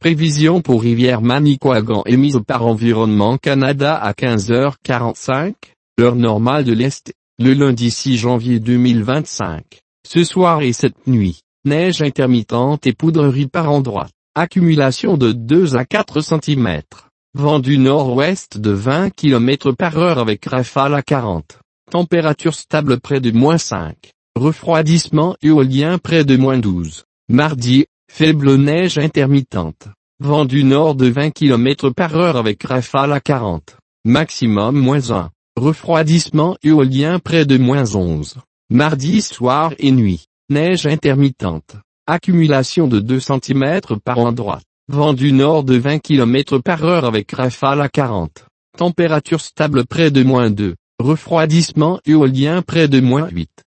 Prévision pour Rivière-Manicouagan émise par Environnement Canada à 15h45, heure normale de l'Est, le lundi 6 janvier 2025. Ce soir et cette nuit, neige intermittente et poudrerie par endroits. Accumulation de 2 à 4 cm. Vent du nord-ouest de 20 km par heure avec rafale à 40. Température stable près de -5. Refroidissement éolien près de -12. Mardi, faible neige intermittente. Vent du nord de 20 km par heure avec rafale à 40. Maximum -1. Refroidissement éolien près de -11. Mardi soir et nuit, neige intermittente. Accumulation de 2 cm par endroit. Vent du nord de 20 km par heure avec rafale à 40. Température stable près de -2. Refroidissement éolien près de -8.